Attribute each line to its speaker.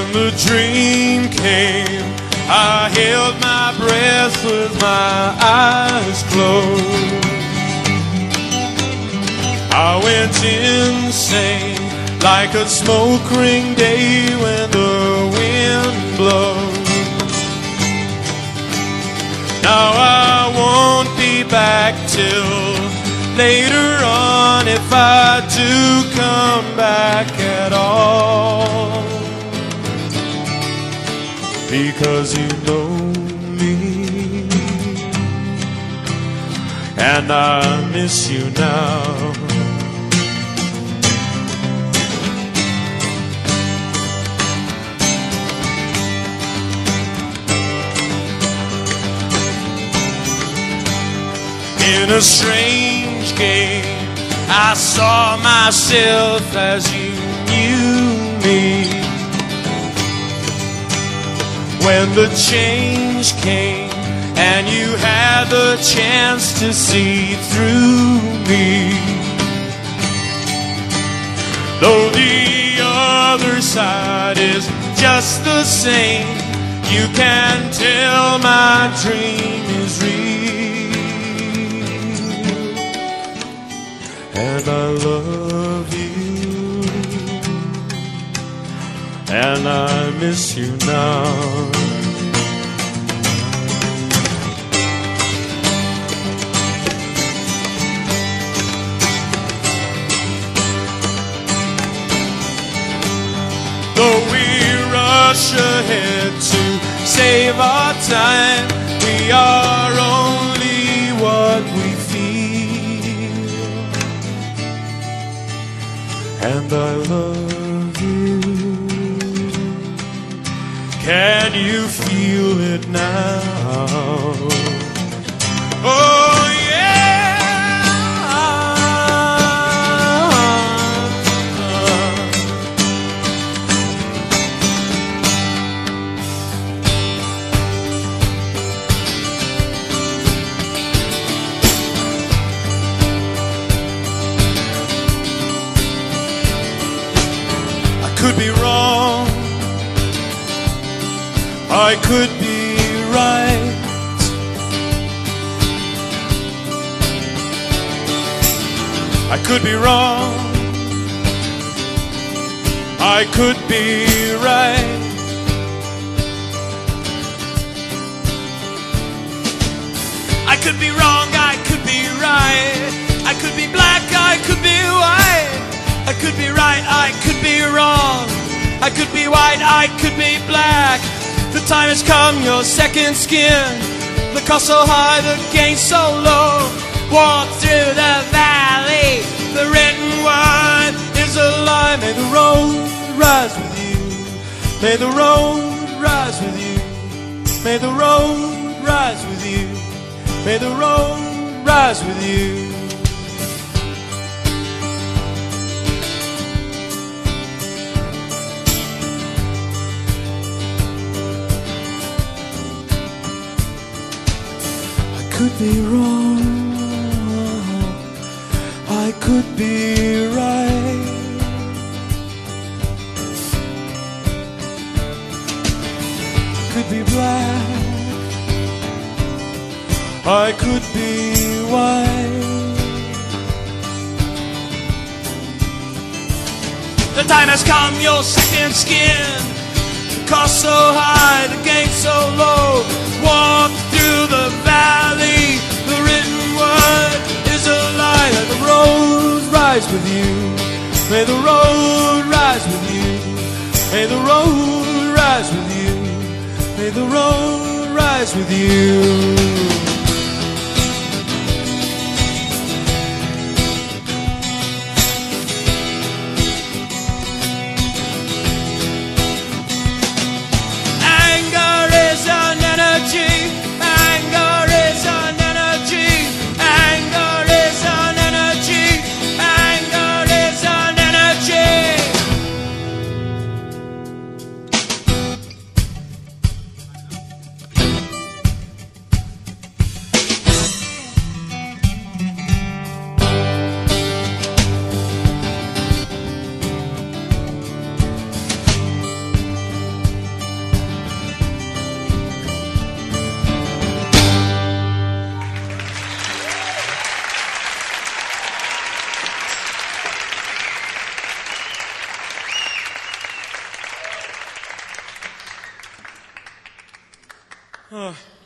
Speaker 1: When the dream came, I held my breath with my eyes closed. I went insane, like a smoke ring day when the wind blows. Now I won't be back till later on, if I do come back at all. Because you know me, and I miss you now. In a strange game, I saw myself as you knew me. When the change came and you had the chance to see through me, though the other side is just the same, you can tell my dream is real. And I love you, and I miss you now. Though we rush ahead to save our time, we are only what we feel. And I love you. Can you feel it now? Oh yeah. I could be wrong, I could be right. I could be wrong, I could be right. I could be wrong, I could be right. I could be black, I could be white. I could be right, I could be wrong. I could be white, I could be black. The time has come, your second skin. The cost so high, the gain so low. Walk through the valley, the written word is a lie. May the road rise with you. May the road rise with you. May the road rise with you. May the road rise with you. I could be wrong, I could be right. I could be black, I could be white. The time has come, your second skin. The cost so high, the gain so low. Walk through the valley, the written word is a lie. May the road rise with you. May the road rise with you. May the road rise with you. May the road rise with you. Oh.